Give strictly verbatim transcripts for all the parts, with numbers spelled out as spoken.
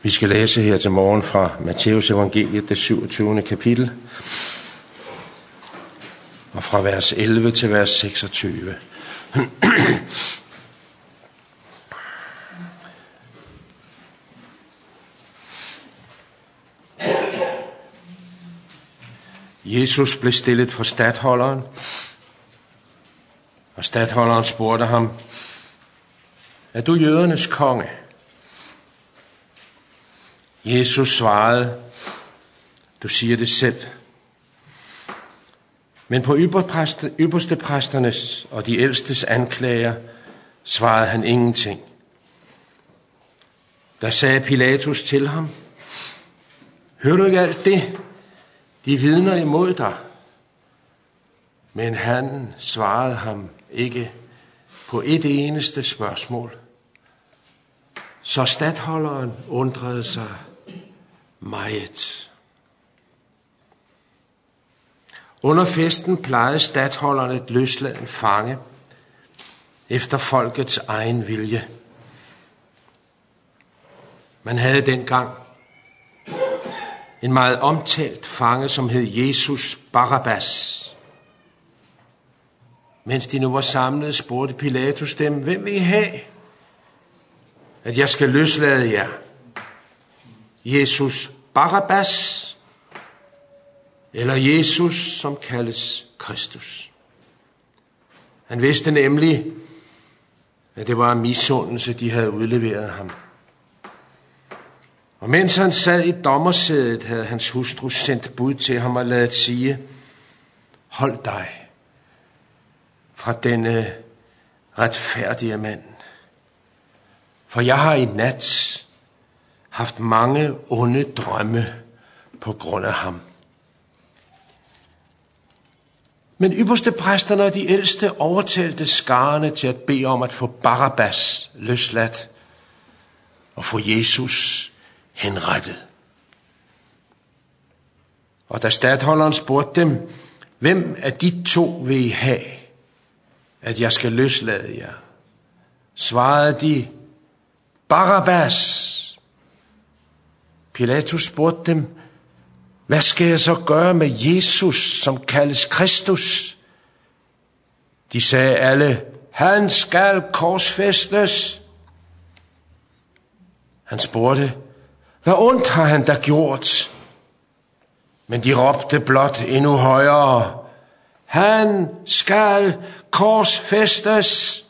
Vi skal læse her til morgen fra Matteus evangeliet, det syvogtyvende kapitel, og fra vers elleve til vers seksogtyve. Jesus blev stillet for statholderen, og statholderen spurgte ham: Er du jødernes konge? Jesus svarede: Du siger det selv. Men på ypperste præsternes og de ældstes anklager svarede han ingenting. Der sagde Pilatus til ham: Hører du ikke alt det? De vidner imod dig. Men han svarede ham ikke på et eneste spørgsmål. Så statholderen undrede sig meget. Under festen plejede statholderen at løslade en fange efter folkets egen vilje. Man havde dengang en meget omtalt fange, som hed Jesus Barabbas. Mens de nu var samlet, spurgte Pilatus dem: Hvem vil I have, at jeg skal løslade jer? Jesus Barabbas eller Jesus, som kaldes Kristus? Han vidste nemlig, at det var en misundelse, de havde udleveret ham. Og mens han sad i dommersædet, havde hans hustru sendt bud til ham og ladet sige: Hold dig fra denne retfærdige mand, for jeg har i nat haft mange onde drømme på grund af ham. Men ypperste præsterne og de ældste overtalte skarne til at bede om at få Barabbas løsladt og få Jesus henrettet. Og da statholderen spurgte dem: Hvem af de to vil I have, at jeg skal løslade jer? Svarede de: Barabbas. Pilatus spurgte dem: Hvad skal jeg så gøre med Jesus, som kaldes Kristus? De sagde alle: Han skal korsfæstes. Han spurgte: Hvad ondt har han da gjort? Men de råbte blot endnu højere: Han skal korsfæstes.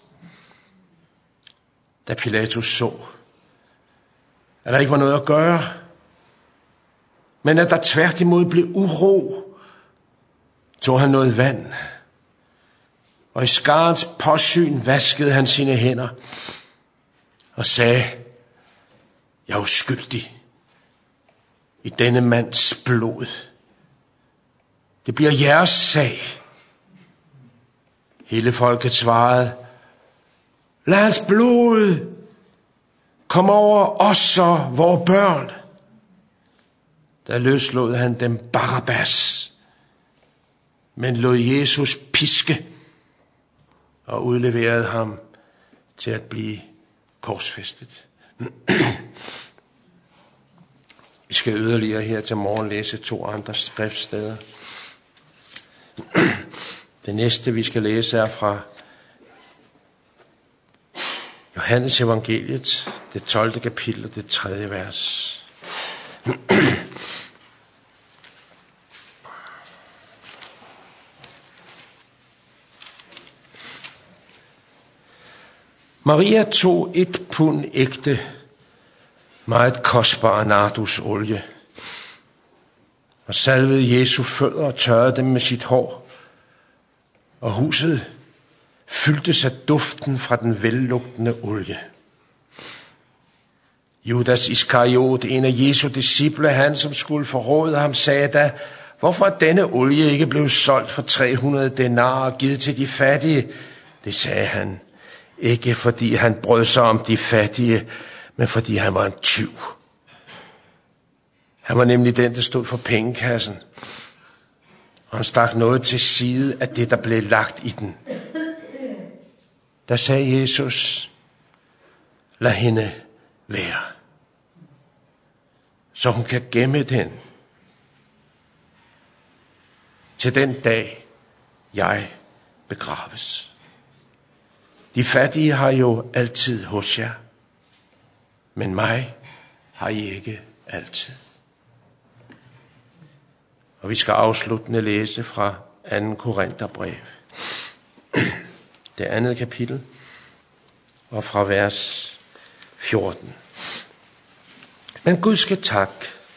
Da Pilatus så, at der ikke var noget at gøre, men at der tværtimod blev uro, tog han noget vand, og i skarens påsyn vaskede han sine hænder og sagde: Jeg er uskyldig i denne mands blod. Det bliver jeres sag. Hele folket svarede: Lad hans blod komme over os og vores børn. Der løslod han dem Barabbas, men lod Jesus piske og udleverede ham til at blive korsfæstet. Vi skal yderligere her til morgen læse to andre skriftsteder. Det næste, vi skal læse, er fra Johannes evangeliet, det tolvte kapitel, det tredje vers. Maria tog et pund ægte, meget kostbar nardusolie, og salvede Jesu fødder og tørrede dem med sit hår, og huset fyldtes af duften fra den vellugtende olie. Judas Iskariot, en af Jesu disciple, han som skulle forråde ham, sagde da: Hvorfor er denne olie ikke blevet solgt for tre hundrede denarer og givet til de fattige? Det sagde han, ikke fordi han brød sig om de fattige, men fordi han var en tyv. Han var nemlig den, der stod for pengekassen, og han stak noget til side af det, der blev lagt i den. Der sagde Jesus: Lad hende være. så hun kan gemme den til den dag, jeg begraves. De fattige har jo altid hos jer, men mig har I ikke altid. Og vi skal afsluttende læse fra anden Korintherbrev, det andet kapitel, og fra vers fjorten. Men Gud skal tak,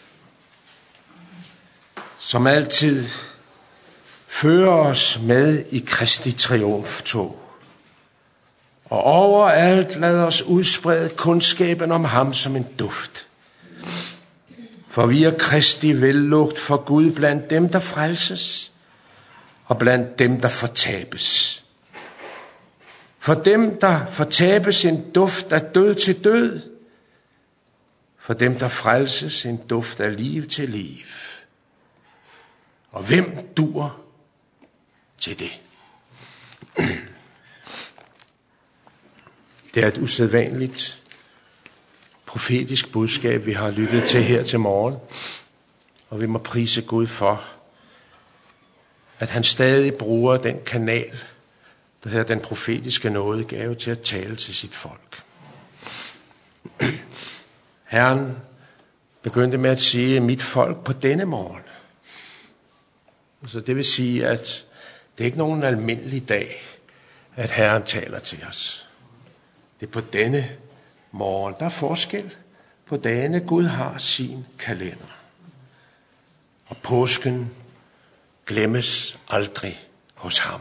som altid fører os med i Kristi triumftog, og overalt lader os udsprede kundskaben om ham som en duft. For vi er Kristi vellugt for Gud blandt dem, der frelses, og blandt dem, der fortabes. For dem, der fortabes, en duft af død til død. For dem, der frelses, en duft af liv til liv. Og hvem dur til det? Det er et usædvanligt profetisk budskab, vi har lyttet til her til morgen. Og vi må prise Gud for, at han stadig bruger den kanal, der hedder den profetiske nådegave, til at tale til sit folk. Herren begyndte med at sige, mit folk på denne morgen. Så det vil sige, at det er ikke nogen almindelig dag, at Herren taler til os. Det er på denne morgen. Der er forskel på dagene. Gud har sin kalender. Og påsken glemmes aldrig hos ham.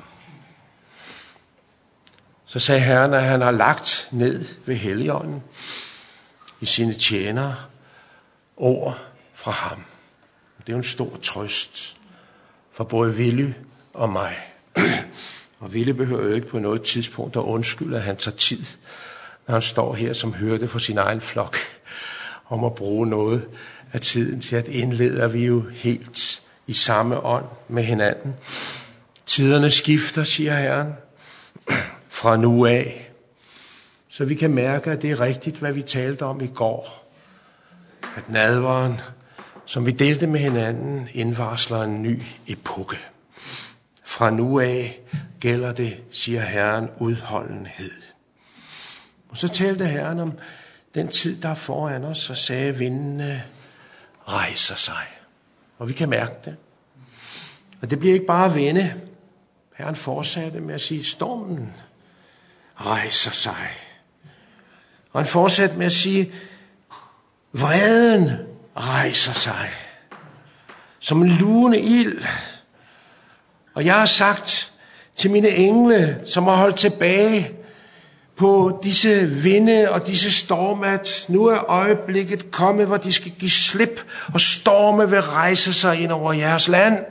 Så sagde Herren, at han har lagt ned ved Helligånden i sine tjenere ord fra ham. Det er jo en stor trøst for både Willy og mig. Og Willy behøver jo ikke på noget tidspunkt at undskylde, at han tager tid, når han står her som hørte for sin egen flok, om at bruge noget af tiden til at indlede vi jo helt i samme ånd med hinanden. Tiderne skifter, siger Herren, fra nu af, så vi kan mærke, at det er rigtigt, hvad vi talte om i går. At nadveren, som vi delte med hinanden, indvarsler en ny epoke. Fra nu af gælder det, siger Herren, udholdenhed. Og så talte Herren om den tid, der er foran os, og sagde, at vindene rejser sig. Og vi kan mærke det. Og det bliver ikke bare vinde. Herren fortsatte med at sige, at stormen rejser sig. Og han fortsatte med at sige, vreden rejser sig. Som en lugende ild. Og jeg har sagt til mine engle, som har holdt tilbage på disse vinde og disse storme, at nu er øjeblikket kommet, hvor de skal give slip, og storme vil rejse sig ind over jeres land.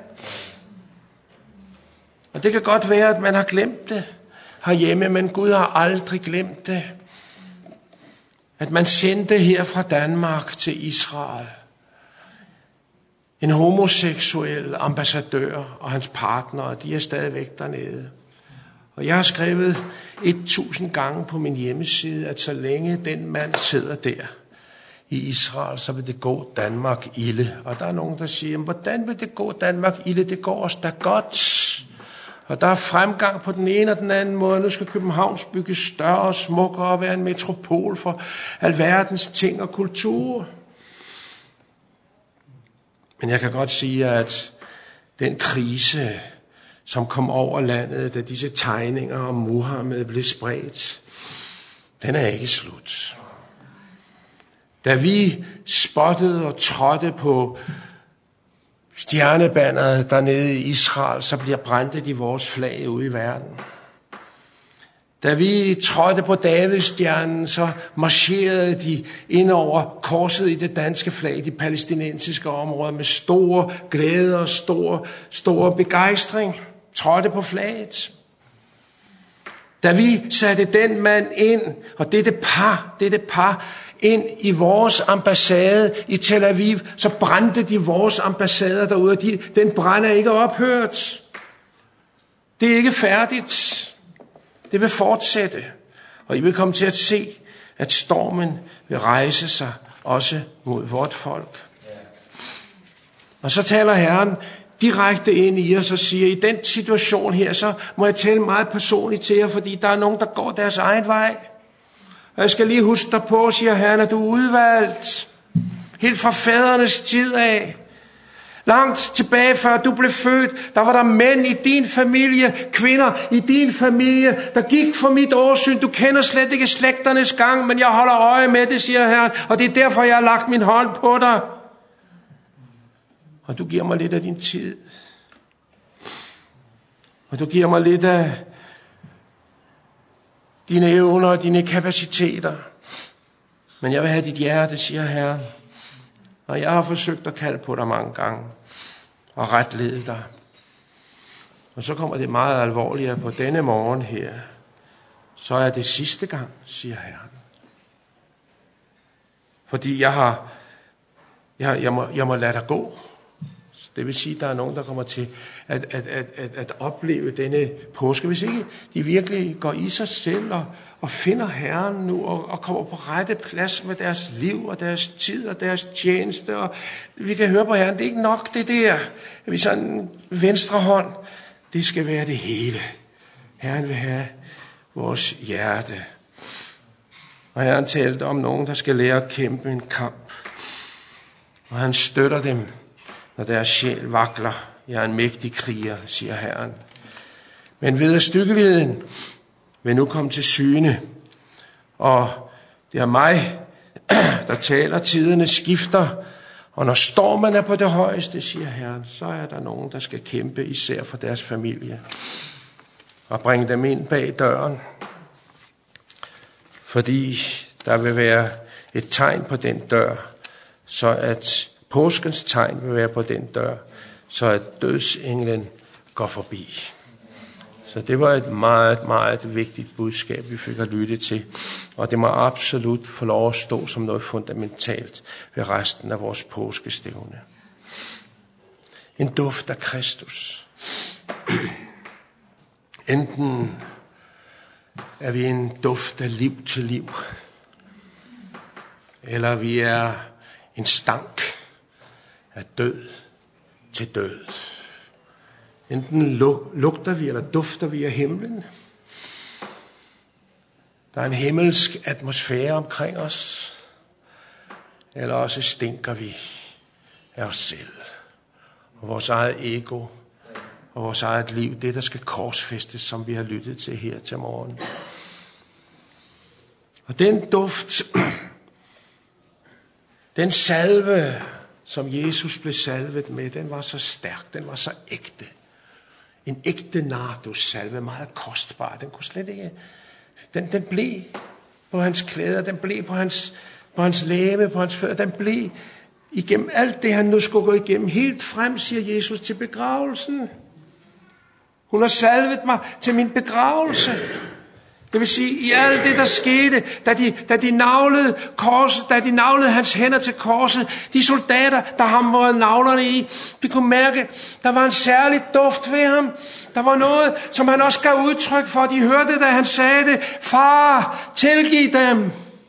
Og det kan godt være, at man har glemt det herhjemme, men Gud har aldrig glemt det. At man sendte her fra Danmark til Israel en homoseksuel ambassadør og hans partnere, de er stadigvæk dernede. Og jeg har skrevet et tusind gange på min hjemmeside, at så længe den mand sidder der i Israel, så vil det gå Danmark ilde. Og der er nogen, der siger, hvordan vil det gå Danmark ilde? Det går os da godt. Og der er fremgang på den ene og den anden måde. Nu skal Københavns bygges større og smukkere og være en metropol for alverdens ting og kultur. Men jeg kan godt sige, at den krise, som kom over landet, da disse tegninger om Muhammed blev spredt, den er ikke slut. Da vi spottede og trådte på stjernebanneret dernede i Israel, så bliver brændte de vores flag ude i verden. Da vi trådte på Davidstjernen, så marcherede de ind over korset i det danske flag, de palæstinensiske områder, med store glæde og store, store begejstring. Trådte på flaget. Da vi satte den mand ind, og dette par, dette par, ind i vores ambassade i Tel Aviv, så brændte de vores ambassader derude, og de, den brand er ikke ophørt. Det er ikke færdigt. Det vil fortsætte, og I vil komme til at se, at stormen vil rejse sig også mod vort folk. Og så taler Herren direkte ind i os og siger, i den situation her, så må jeg tale meget personligt til jer, fordi der er nogen, der går deres egen vej. Og jeg skal lige huske dig på, siger Herren, at du er udvalgt. Helt fra fadernes tid af. Langt tilbage, før du blev født, der var der mænd i din familie, kvinder i din familie, der gik for mit åsyn. Du kender slet ikke slægternes gang, men jeg holder øje med det, siger Herren, og det er derfor, jeg har lagt min hånd på dig. Og du giver mig lidt af din tid. Og du giver mig lidt af dine evner og dine kapaciteter. Men jeg vil have dit hjerte, siger Herren. Og jeg har forsøgt at kalde på dig mange gange. Og retlede dig. Og så kommer det meget alvorligere på denne morgen her. Så er det sidste gang, siger Herren. Fordi jeg har, jeg, jeg, må, jeg må lade dig gå. Det vil sige, at der er nogen, der kommer til at, at, at, at, at opleve denne påske. Hvis ikke de virkelig går i sig selv og, og finder Herren nu og, og kommer på rette plads med deres liv og deres tid og deres tjeneste. Og vi kan høre på Herren, det er ikke nok det der. Vi sådan en venstre hånd. Det skal være det hele. Herren vil have vores hjerte. Og Herren talte om nogen, der skal lære at kæmpe en kamp. Og han støtter dem, når deres sjæl vakler. Jeg er en mægtig kriger, siger Herren. Men vederstyggeligheden vil nu komme til syne. Og det er mig, der taler, tiderne skifter. Og når stormen er på det højeste, siger Herren, så er der nogen, der skal kæmpe, især for deres familie. Og bringe dem ind bag døren. Fordi der vil være et tegn på den dør, så at påskens tegn vil være på den dør, så at dødsenglen går forbi. Så det var et meget, meget vigtigt budskab, vi fik at lytte til. Og det må absolut få lov at stå som noget fundamentalt ved resten af vores påskestævne. En duft af Kristus. Enten er vi en duft af liv til liv, eller vi er en stank af død til død. Enten lugter vi eller dufter vi af himlen. Der er en himmelsk atmosfære omkring os. Eller også stinker vi af os selv. Og vores eget ego. Og vores eget liv. Det, der skal korsfæstes, som vi har lyttet til her til morgen. Og den duft, den salve, som Jesus blev salvet med, den var så stærk, den var så ægte. En ægte nardussalve, meget kostbar. Den kunne slet ikke, den, den blev på hans klæder, den blev på hans, på hans læme, på hans fødder, den blev igennem alt det, han nu skulle gå igennem, helt frem, siger Jesus, til begravelsen. Hun har salvet mig til min begravelse. Det vil sige, i alt det, der skete, da de, da de naglede korset, da de naglede hans hænder til korset, de soldater, der hamrede naglerne i, de kunne mærke, der var en særlig duft ved ham. Der var noget, som han også gav udtryk for. De hørte, da han sagde det, far, tilgiv dem.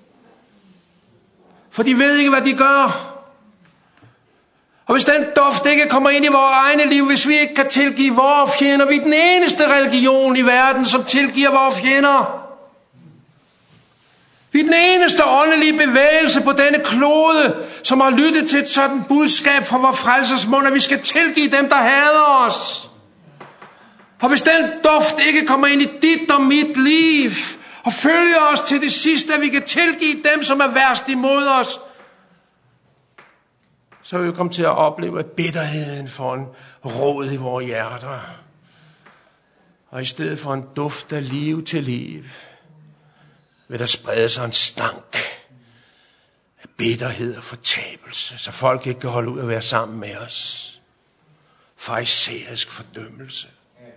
For de ved ikke, hvad de gør. Og hvis den duft ikke kommer ind i vores egne liv, hvis vi ikke kan tilgive vores fjender, vi er den eneste religion i verden, som tilgiver vores fjender. Vi er den eneste åndelige bevægelse på denne klode, som har lyttet til et sådan budskab fra vores frelsers mund, at vi skal tilgive dem, der hader os. Og hvis den duft ikke kommer ind i dit og mit liv, og følger os til det sidste, at vi kan tilgive dem, som er værst imod os, så vil vi komme til at opleve, at bitterheden får en rod i vores hjerter. Og i stedet for en duft af liv til liv, vil der sprede sig en stank af bitterhed og fortabelse, så folk ikke kan holde ud at være sammen med os. Farisæisk fordømmelse.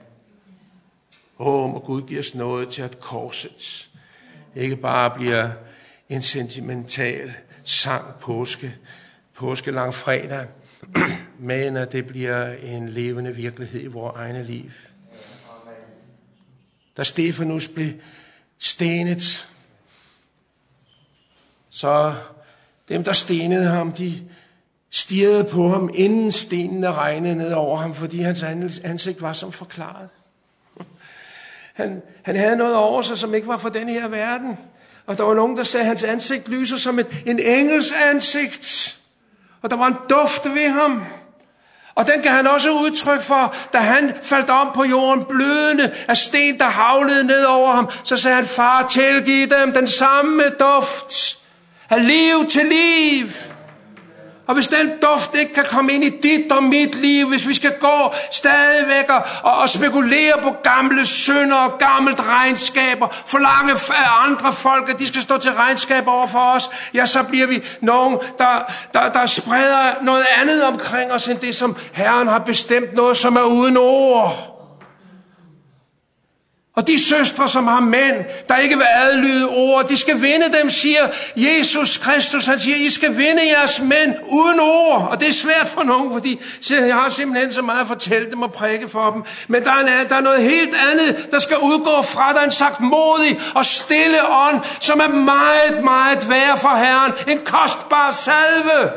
Åh, må Gud give os noget til, at korset ikke bare bliver en sentimental sang påske, påske langfredag, men at det bliver en levende virkelighed i vores egne liv. Da Stefanus blev stenet, så dem, der stenede ham, de, stirrede på ham, inden stenene regnede ned over ham, fordi hans ansigt var som forklaret. Han, han havde noget over sig, som ikke var for den her verden. Og der var nogen, der sagde, at hans ansigt lyser som et, en engels ansigt. Og der var en duft ved ham. Og den kan han også udtryk for, da han faldt om på jorden blødende af sten, der havlede ned over ham. Så sagde han, far, tilgiv dem den samme duft af liv til liv. Og hvis den duft ikke kan komme ind i dit og mit liv, hvis vi skal gå stadigvæk og, og spekulere på gamle synder og gammelt regnskaber, forlange af andre folk, at de skal stå til regnskab over for os, ja, så bliver vi nogen, der, der, der spreder noget andet omkring os, end det, som Herren har bestemt, noget, som er uden ord. Og de søstre, som har mænd, der ikke vil adlyde ord, de skal vinde dem, siger Jesus Kristus. Han siger, I skal vinde jeres mænd uden ord. Og det er svært for nogen, fordi jeg har simpelthen så meget at fortælle dem og prædike for dem. Men der er, en, der er noget helt andet, der skal udgå fra dig. En sagtmodig og stille ånd, som er meget, meget værd for Herren. En kostbar salve.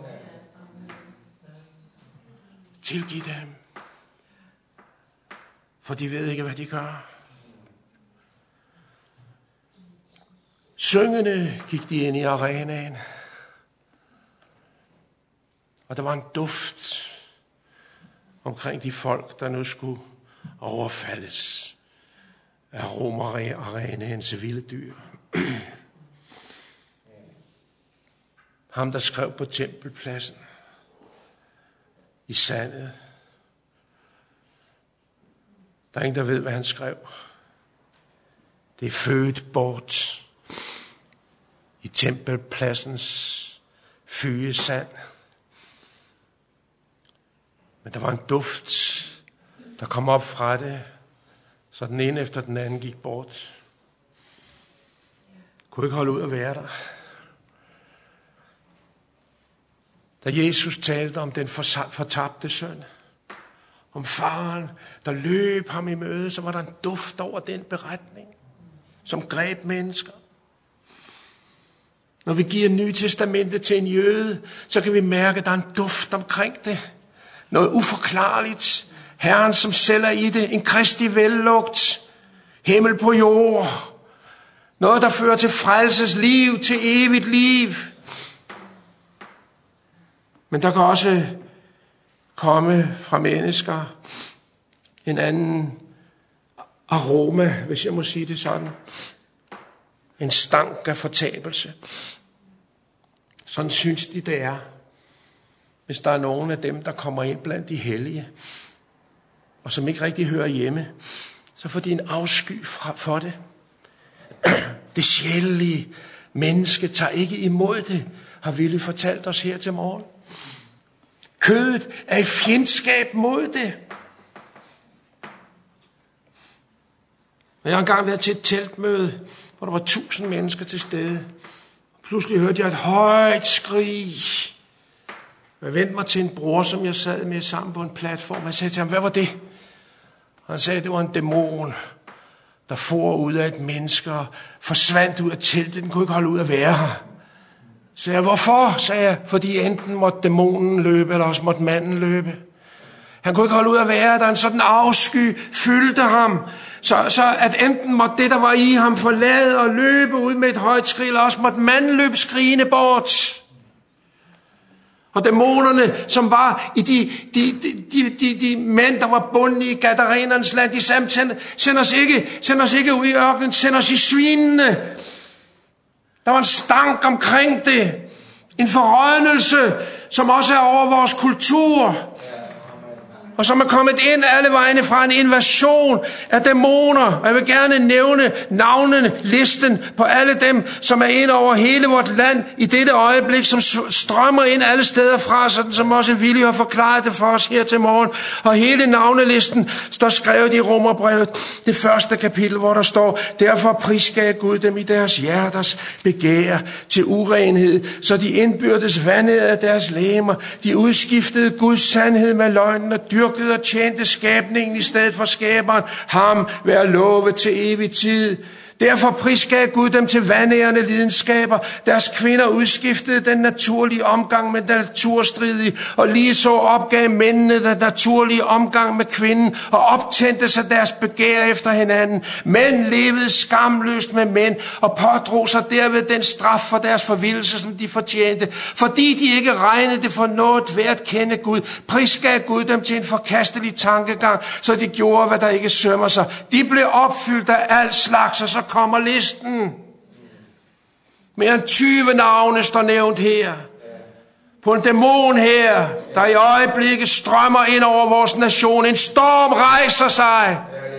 Tilgiv dem. For de ved ikke, hvad de gør. Syngende gik de ind i arenaen, og der var en duft omkring de folk, der nu skulle overfaldes af romerarenaens vilde dyr. Ham, der skrev på tempelpladsen i sandet. Der er ingen, der ved, hvad han skrev. Det er født bort i tempelpladsens fyge sand. Men der var en duft, der kom op fra det, så den ene efter den anden gik bort. Kunne ikke holde ud at være der. Da Jesus talte om den fortabte søn, om faren, der løb ham i møde, så var der en duft over den beretning, som greb mennesker. Når vi giver Nye Testamentet til en jøde, så kan vi mærke, at der er en duft omkring det. Noget uforklarligt. Herren, som selv er i det. En kristig vellugt. Himmel på jord. Noget, der fører til frelses liv, til evigt liv. Men der kan også komme fra mennesker en anden aroma, hvis jeg må sige det sådan. En stank af fortabelse. Sådan synes de, det er, hvis der er nogen af dem, der kommer ind blandt de hellige, og som ikke rigtig hører hjemme, så får de en afsky for det. Det sjælelige menneske tager ikke imod det, har Ville fortalt os her til morgen. Kødet er i fjendskab mod det. Jeg har engang været til et teltmøde, hvor der var tusind mennesker til stede. Pludselig hørte jeg et højt skrig. Jeg vendte mig til en bror, som jeg sad med sammen på en platform. Jeg sagde til ham, hvad var det? Og han sagde, at det var en dæmon, der for ud af et menneske og forsvandt ud af teltet. Den kunne ikke holde ud at være her. Så sagde jeg, hvorfor? Sagde jeg, fordi enten måtte dæmonen løbe, eller også måtte manden løbe. Han kunne ikke holde ud at være, der en sådan afsky fyldte ham. Så, så at enten måtte det, der var i ham, forlade og løbe ud med et højt skrig, eller også måtte manden løbe skrigende bort. Og dæmonerne, som var i de, de, de, de, de, de mænd, der var bundet i Gadarenernes land, de sagde, send, send, os ikke, send os ikke ud i ørkenen, send os i svinene. Der var en stank omkring det. En forrådnelse, som også er over vores kultur. Og som er kommet ind alle vegne fra en invasion af dæmoner. Og jeg vil gerne nævne navnene, listen på alle dem, som er ind over hele vort land i dette øjeblik, som strømmer ind alle steder fra, sådan som også Willy har forklaret det for os her til morgen. Og hele navnelisten står skrevet i Romerbrevet, det første kapitel, hvor der står, derfor prisgav Gud dem i deres hjerters begær til urenhed, så de indbyrdes vandede af deres legemer. De udskiftede Guds sandhed med løgnen og dyr dyrkede og tjente skabningen i stedet for skaberen. Ham være lovet til evig tid. Derfor prisgav Gud dem til vanærende lidenskaber. Deres kvinder udskiftede den naturlige omgang med den naturstridige, og lige så opgav mændene den naturlige omgang med kvinden, og optændte sig deres begær efter hinanden. Mænd levede skamløst med mænd, og pådrog sig derved den straf for deres forvildelse, som de fortjente. Fordi de ikke regnede det for noget værd at kende Gud, prisgav Gud dem til en forkastelig tankegang, så de gjorde, hvad der ikke sømmer sig. De blev opfyldt af alt slags, og så kommer listen. Mere end tyve navne står nævnt her. På en dæmon her, der i øjeblikket strømmer ind over vores nation. En storm rejser sig.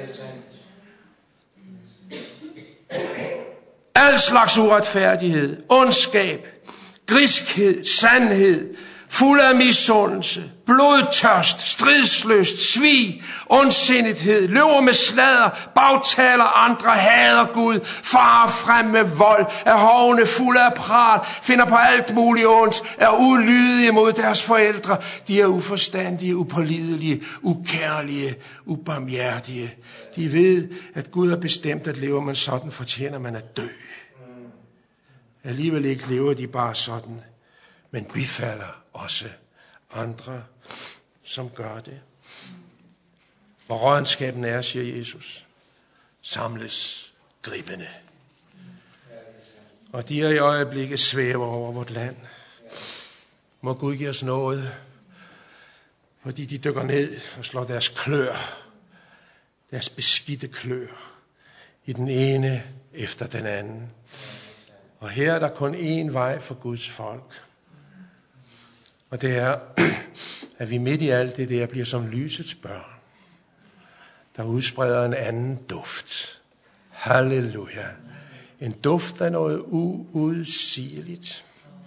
Al slags uretfærdighed, ondskab, griskhed, sandhed, fuld af misundelse, blodtørst, stridslyst, svig, ondsindighed, løber med sladder, bagtaler andre, hader Gud, farer frem med vold, er hovne fulde af pral, finder på alt muligt ondt, er ulydige mod deres forældre. De er uforstandige, upålidelige, ukærlige, ubarmhjertige. De ved, at Gud har bestemt, at lever man sådan, fortjener man at dø. Alligevel ikke lever de bare sådan, men bifalder også andre, som gør det. Hvor rådenskaben er, siger Jesus, samles gribende. Og de er i øjeblikket svæver over vort land. Må Gud give os noget, fordi de dykker ned og slår deres klør, deres beskidte klør, i den ene efter den anden. Og her er der kun én vej for Guds folk. Og det er, at vi midt i alt det der bliver som lysets børn, der udspreder en anden duft. Halleluja. En duft af noget uudsigeligt.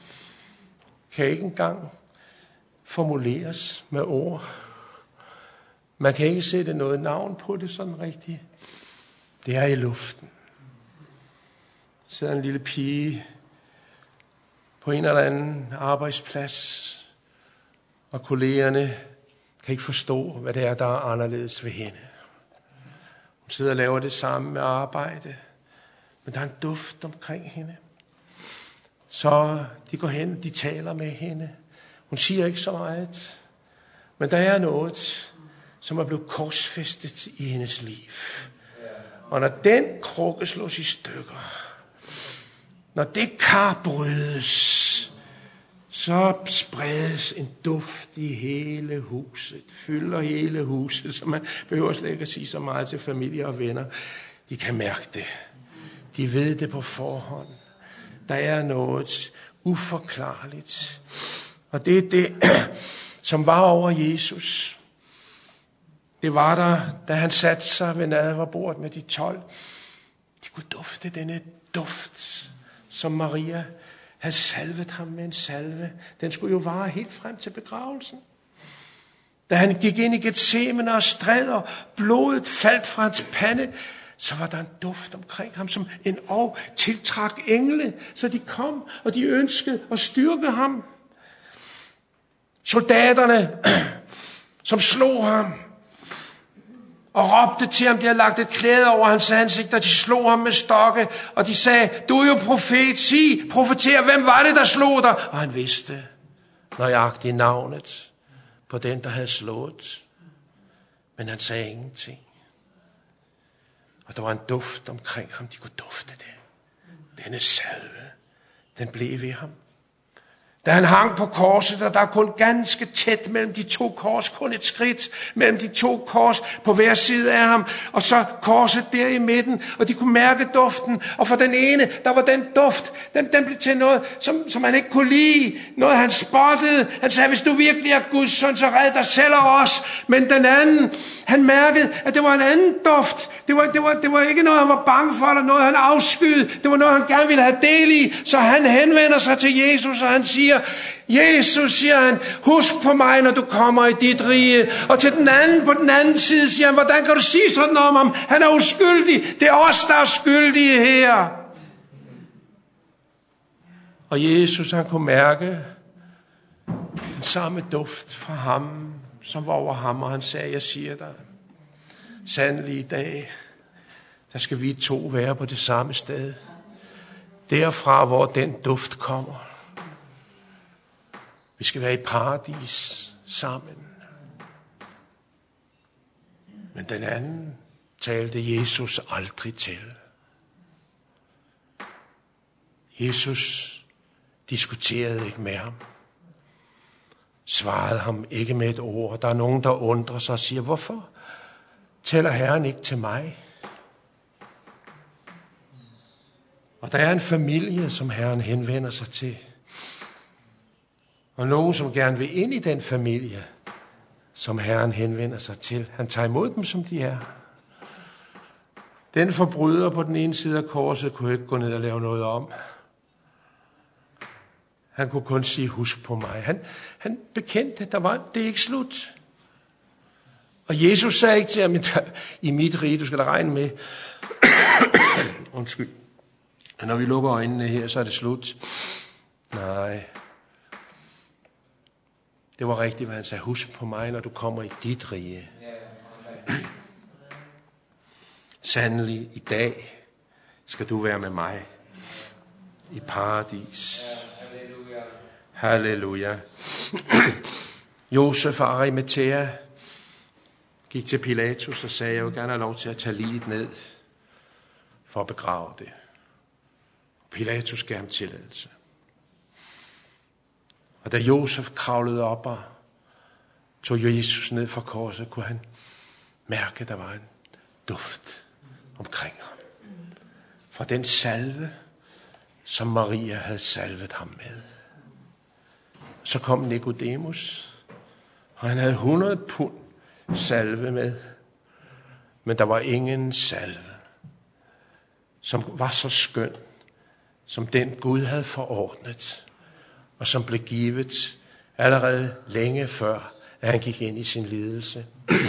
Kan ikke engang formuleres med ord. Man kan ikke sætte noget navn på det sådan rigtigt. Det er i luften. Sidder en lille pige på en eller anden arbejdsplads, og kollegerne kan ikke forstå, hvad det er, der er anderledes ved hende. Hun sidder og laver det samme med arbejde, men der er en duft omkring hende. Så de går hen, de taler med hende. Hun siger ikke så meget, men der er noget, som er blevet korsfæstet i hendes liv. Og når den krukke slås i stykker, når det kar brydes, så spredes en duft i hele huset, fylder hele huset, så man behøver slet ikke at sige så meget til familie og venner. De kan mærke det. De ved det på forhånd. Der er noget uforklarligt. Og det er det, som var over Jesus. Det var der, da han satte sig ved nadverbordet med de tolv. De kunne dufte denne duft, som Maria havde salvet ham med en salve. Den skulle jo vare helt frem til begravelsen. Da han gik ind i Getsemane og stræd, og blodet faldt fra hans pande, så var der en duft omkring ham, som en og tiltrak engle, så de kom, og de ønskede at styrke ham. Soldaterne, som slog ham, og råbte til ham, de havde lagt et klæde over hans ansigt, og de slog ham med stokke, og de sagde, du er jo profet, sig, profeter, hvem var det, der slog dig? Og han vidste nøjagtigt navnet på den, der havde slået, men han sagde ingenting. Og der var en duft omkring ham, de kunne dufte det. Denne salve, den blev ved ham. Da han hang på korset, og der er kun ganske tæt mellem de to kors, kun et skridt mellem de to kors på hver side af ham, og så korset der i midten, og de kunne mærke duften, og for den ene, der var den duft, den, den blev til noget, som, som han ikke kunne lide, noget han spottede. Han sagde, hvis du virkelig er Guds søn, så red dig selv og os. Men den anden, han mærkede, at det var en anden duft. Det var, det var, det var ikke noget, han var bange for, eller noget, han afskyede. Det var noget, han gerne ville have del i. Så han henvender sig til Jesus, og han siger, Jesus, siger han, husk på mig, når du kommer i dit rige. Og til den anden, på den anden side, siger han, hvordan kan du sige sådan om ham? Han er uskyldig. Det er os, der er skyldige her. Og Jesus, han kunne mærke den samme duft fra ham, som var over ham, og han sagde, jeg siger dig, sandelig i dag, der skal vi to være på det samme sted. Derfra, hvor den duft kommer. Vi skal være i paradis sammen. Men den anden talte Jesus aldrig til. Jesus diskuterede ikke med ham. Svarede ham ikke med et ord. Der er nogen, der undrer sig og siger, hvorfor taler Herren ikke til mig? Og der er en familie, som Herren henvender sig til. Og nogen, som gerne vil ind i den familie, som Herren henvender sig til. Han tager imod dem, som de er. Den forbryder på den ene side af korset kunne ikke gå ned og lave noget om. Han kunne kun sige, husk på mig. Han, han bekendte, der var, det er ikke slut. Og Jesus sagde ikke til ham, i mit rige, du skal da regne med. Undskyld. Når vi lukker øjnene her, så er det slut. Nej. Det var rigtigt, hvad han sagde. Husk på mig, når du kommer i dit rige. Sandelig, i dag skal du være med mig i paradis. Halleluja. Josef og Arimathea gik til Pilatus og sagde, jeg vil gerne have lov til at tage liget ned for at begrave det. Pilatus gav ham tilladelse. Og da Josef kravlede op og tog Jesus ned fra korset, kunne han mærke, at der var en duft omkring ham. Fra den salve, som Maria havde salvet ham med. Så kom Nikodemus, og han havde hundrede pund salve med. Men der var ingen salve, som var så skøn, som den Gud havde forordnet, og som blev givet allerede længe før, at han gik ind i sin lidelse.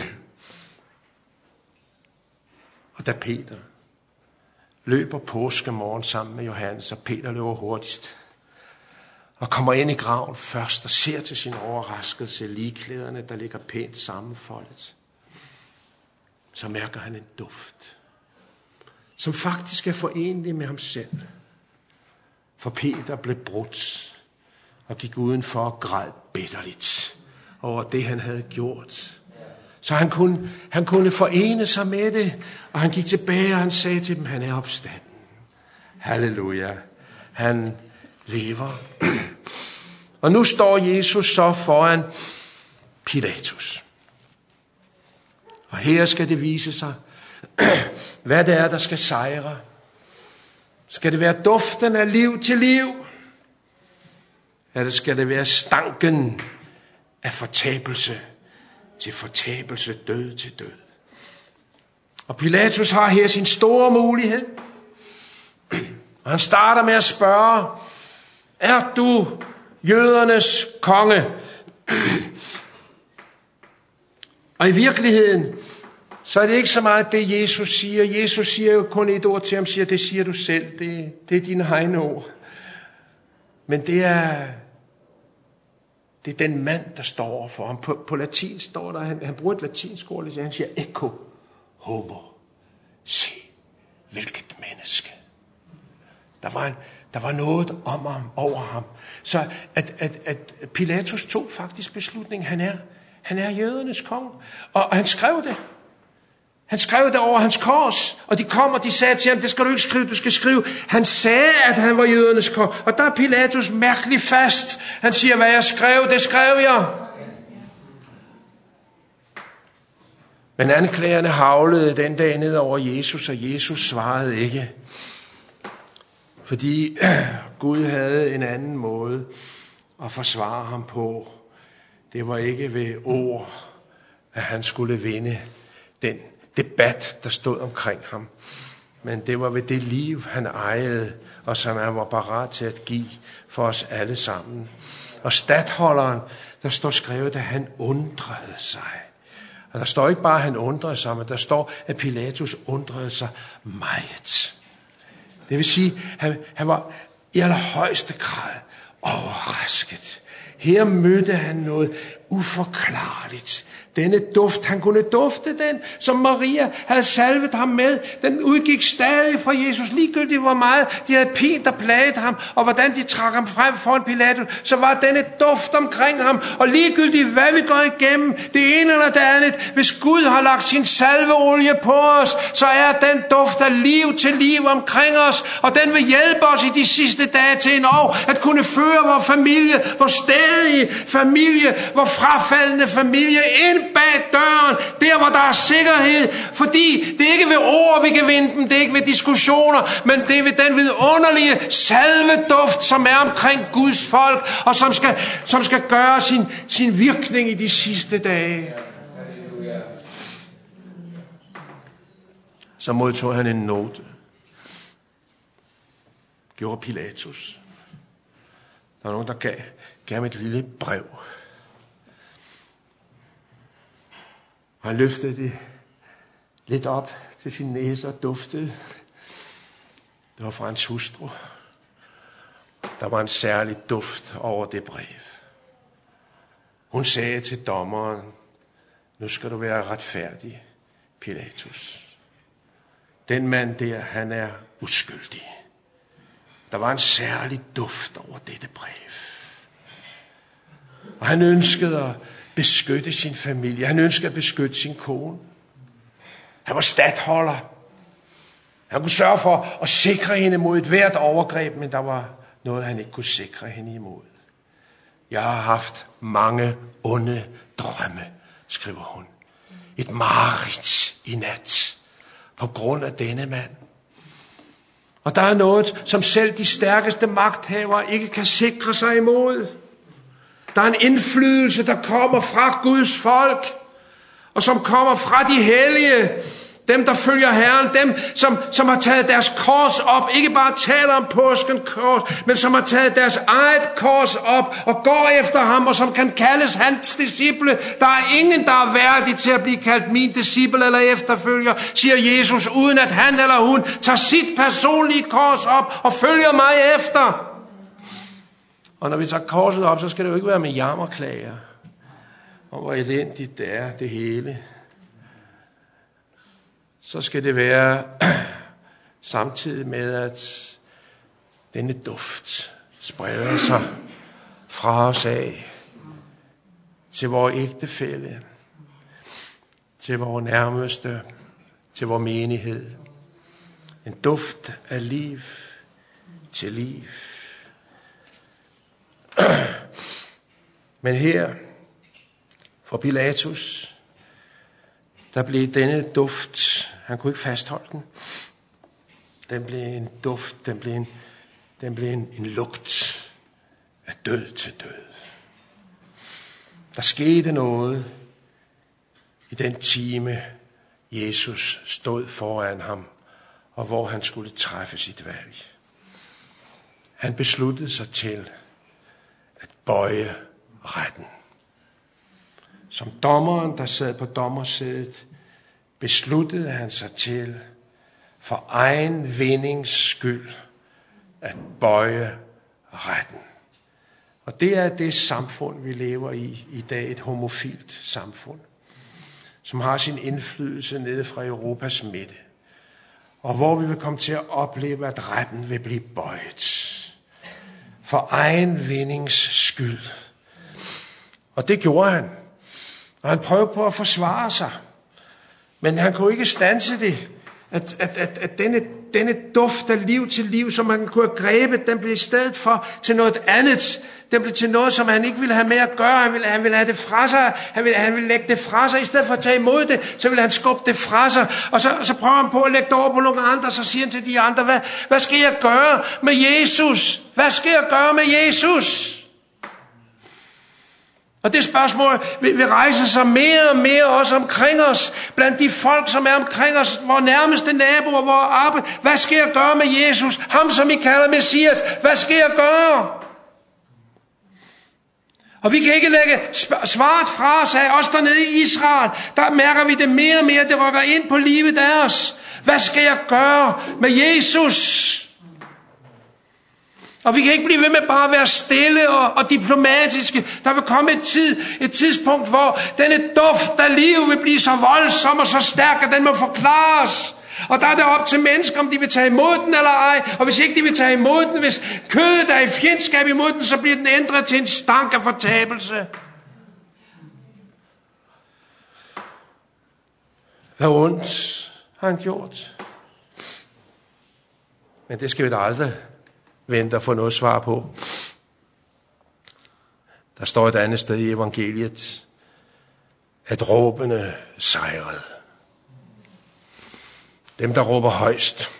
Og da Peter løber påskemorgen sammen med Johannes, og Peter løber hurtigst, og kommer ind i graven først, og ser til sin overraskelse ligklæderne, der ligger pænt sammenfoldet, så mærker han en duft, som faktisk er forenlig med ham selv. For Peter blev brudt og gik udenfor og græd bitterligt over det, han havde gjort. Så han kunne, han kunne forene sig med det, og han gik tilbage, og han sagde til dem, han er opstanden. Halleluja. Han lever. Og nu står Jesus så foran Pilatus. Og her skal det vise sig, hvad det er, der skal sejre. Skal det være duften af liv til liv? Eller skal det være stanken af fortabelse til fortabelse, død til død? Og Pilatus har her sin store mulighed. Og han starter med at spørge, er du jødernes konge? Og i virkeligheden, så er det ikke så meget det, Jesus siger. Jesus siger jo kun et ord til ham, siger, det siger du selv. Det, det er dine egne ord. Men det er, det er den mand, der står overfor ham. På, på latin står der, han, han bruger et latinsk ord, han siger, ecco homo. Se, hvilket menneske. Der var, en, der var noget om ham, over ham. Så at, at, at Pilatus tog faktisk beslutningen, han er, han er jødernes konge. Og, og han skrev det. Han skrev det over hans kors, og de kom, og de sagde til ham, det skal du ikke skrive, du skal skrive. Han sagde, at han var jødernes konge, og der er Pilatus mærkeligt fast. Han siger, hvad jeg skrev, det skrev jeg. Men anklagerne havlede den dag ned over Jesus, og Jesus svarede ikke. Fordi Gud havde en anden måde at forsvare ham på. Det var ikke ved ord, at han skulle vinde den debat, der stod omkring ham. Men det var ved det liv, han ejede, og som han var parat til at give for os alle sammen. Og statholderen, der står skrevet, at han undrede sig. Og der står ikke bare, at han undrede sig, men der står, at Pilatus undrede sig meget. Det vil sige, at han, han var i allerhøjeste grad overrasket. Her mødte han noget uforklarligt. Denne duft, han kunne dufte den, som Maria havde salvet ham med. Den udgik stadig fra Jesus, ligegyldigt hvor meget de havde pint og plaget ham, og hvordan de trak ham frem foran Pilatus, så var denne duft omkring ham, og ligegyldigt hvad vi går igennem, det ene eller det andet, hvis Gud har lagt sin salveolie på os, så er den duft af liv til liv omkring os, og den vil hjælpe os i de sidste dage til en år, at kunne føre vores familie, vores stædige familie, vores frafaldende familie ind bag døren, der hvor der er sikkerhed, fordi det er ikke ved ord, vi kan vinde dem, det er ikke ved diskussioner, men det er ved den vidunderlige salveduft, som er omkring Guds folk, og som skal, som skal gøre sin, sin virkning i de sidste dage. Så modtog han en note. Gjorde Pilatus. Der var nogen, der gav, gav ham et lille brev. Og han løftede det lidt op til sin næse og duftede. Det var fra hans hustru. Der var en særlig duft over det brev. Hun sagde til dommeren, nu skal du være retfærdig, Pilatus. Den mand der, han er uskyldig. Der var en særlig duft over dette brev. Og han ønskede at beskytte sin familie. Han ønskede at beskytte sin kone. Han var statholder. Han kunne sørge for at sikre hende mod et hvert overgreb, men der var noget, han ikke kunne sikre hende imod. Jeg har haft mange onde drømme, skriver hun. Et mareridt i nat på grund af denne mand. Og der er noget, som selv de stærkeste magthavere ikke kan sikre sig imod. Der er en indflydelse, der kommer fra Guds folk, og som kommer fra de hellige, dem der følger Herren, dem som, som har taget deres kors op, ikke bare taler om påsken kors, men som har taget deres eget kors op og går efter ham, og som kan kaldes hans disciple. Der er ingen, der er værdig til at blive kaldt min disciple eller efterfølger, siger Jesus, uden at han eller hun tager sit personlige kors op og følger mig efter. Og når vi tager korset op, så skal det jo ikke være med jammerklager om hvor elendigt det er, det hele. Så skal det være samtidig med, at denne duft spreder sig fra os af til vores ægtefælle, til vores nærmeste, til vores menighed. En duft af liv til liv. Men her for Pilatus, der blev denne duft, han kunne ikke fastholde den. Den blev en duft, den blev en, den blev en, en lugt af død til død. Der skete noget i den time, Jesus stod foran ham, og hvor han skulle træffe sit valg. Han besluttede sig til at bøje retten. Som dommeren, der sad på dommersædet, besluttede han sig til for egen vindings skyld at bøje retten. Og det er det samfund, vi lever i i dag, et homofilt samfund, som har sin indflydelse nede fra Europas midte, og hvor vi vil komme til at opleve, at retten vil blive bøjet for egen vindings skyld. Og det gjorde han. Og han prøvede på at forsvare sig. Men han kunne ikke standse det. At, at, at, at denne, denne duft af liv til liv, som han kunne have grebet, den blev i stedet for til noget andet. Den blev til noget, som han ikke ville have med at gøre. Han ville, han ville have det fra sig. Han ville, han ville lægge det fra sig. I stedet for at tage imod det, så ville han skubbe det fra sig. Og så, så prøver han på at lægge det over på nogle andre. Så siger han til de andre, hvad, hvad skal jeg gøre med Jesus? Hvad skal jeg gøre med Jesus? Og det spørgsmål vil, vil rejse sig mere og mere også omkring os, blandt de folk, som er omkring os, vores nærmeste naboer, vores arbejde. Hvad skal jeg gøre med Jesus? Ham, som I kalder Messias. Hvad skal jeg gøre? Og vi kan ikke lægge svaret fra os af os dernede i Israel. Der mærker vi det mere og mere, det rykker ind på livet deres. Hvad skal jeg gøre med Jesus? Og vi kan ikke blive ved med bare at være stille og, og diplomatiske. Der vil komme et, tid, et tidspunkt, hvor denne duft af liv vil blive så voldsom og så stærk, at den må forklares. Og der er det op til mennesker, om de vil tage imod den eller ej. Og hvis ikke de vil tage imod den, hvis kødet er i fjendskab imod den, så bliver den ændret til en stank af fortabelse. Hvad ondt har han gjort? Men det skal vi da aldrig vente at få noget svar på. Der står et andet sted i evangeliet, at råbene sejrede. Dem, der råber højst.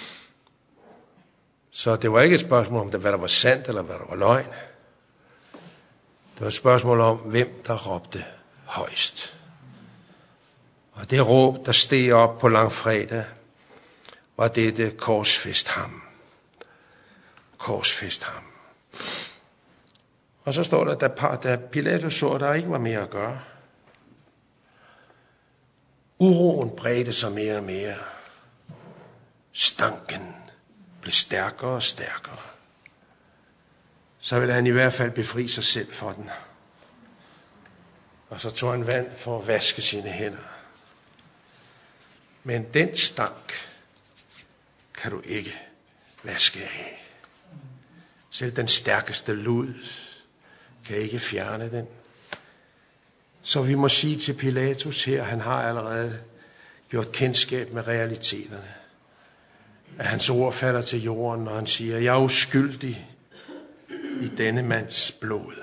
Så det var ikke et spørgsmål om, hvad der var sandt, eller hvad der var løgn. Det var et spørgsmål om, hvem der råbte højst. Og det råb, der steg op på langfredag, var dette: korsfæst ham. Korsfæst ham. Og så står der, da, da Pilatus så, der ikke var mere at gøre. Uroen bredte sig mere og mere. Stanken blev stærkere og stærkere. Så ville han i hvert fald befri sig selv for den. Og så tog han vand for at vaske sine hænder. Men den stank kan du ikke vaske af. Selv den stærkeste lud kan ikke fjerne den. Så vi må sige til Pilatus her, han har allerede gjort kendskab med realiteterne. At hans ord falder til jorden, når han siger: jeg er uskyldig i denne mands blod.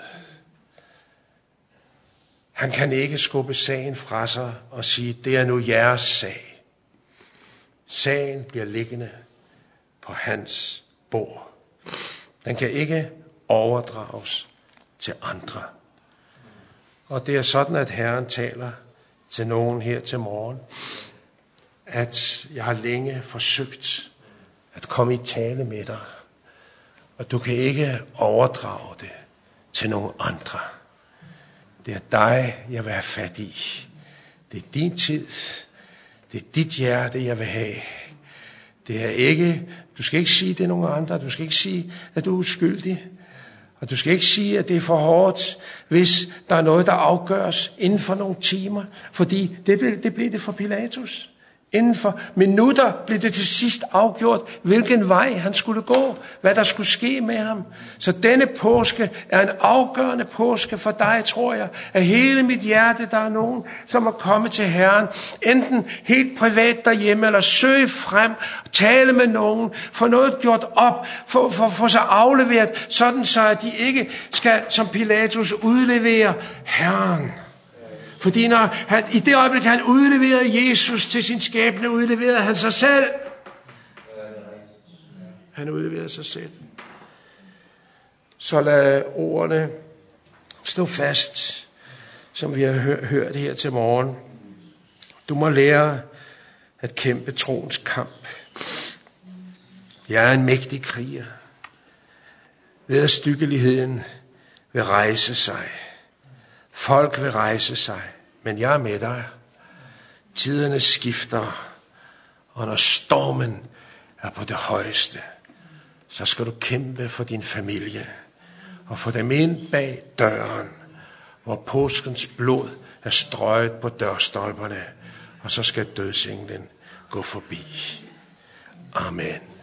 Han kan ikke skubbe sagen fra sig og sige: det er nu jeres sag. Sagen bliver liggende på hans bord. Den kan ikke overdrages til andre. Og det er sådan, at Herren taler til nogen her til morgen, at jeg har længe forsøgt at komme i tale med dig, og du kan ikke overdrage det til nogen andre. Det er dig, jeg vil have fat i. Det er din tid. Det er dit hjerte, jeg vil have. Det er ikke, du skal ikke sige det er nogen andre. Du skal ikke sige, at du er uskyldig. Og du skal ikke sige, at det er for hårdt, hvis der er noget, der afgøres inden for nogle timer. Fordi det blev det, blev det for Pilatus. Inden for minutter blev det til sidst afgjort, hvilken vej han skulle gå, hvad der skulle ske med ham. Så denne påske er en afgørende påske for dig, tror jeg. Af hele mit hjerte, der er nogen, som er kommet til Herren, enten helt privat derhjemme, eller søge frem, tale med nogen, få noget gjort op, få, få, få sig afleveret, sådan så at de ikke skal, som Pilatus, udlevere Herren. Fordi når han, i det øjeblik, han udleverede Jesus til sin skæbne, udleverede han sig selv. Han udleverede sig selv. Så lad ordene stå fast, som vi har hørt her til morgen. Du må lære at kæmpe troens kamp. Jeg er en mægtig kriger. Ved at styggeligheden vil rejse sig. Folk vil rejse sig, men jeg er med dig. Tiderne skifter, og når stormen er på det højeste, så skal du kæmpe for din familie og få dem ind bag døren, hvor påskens blod er strøget på dørstolperne, og så skal dødsenglen gå forbi. Amen.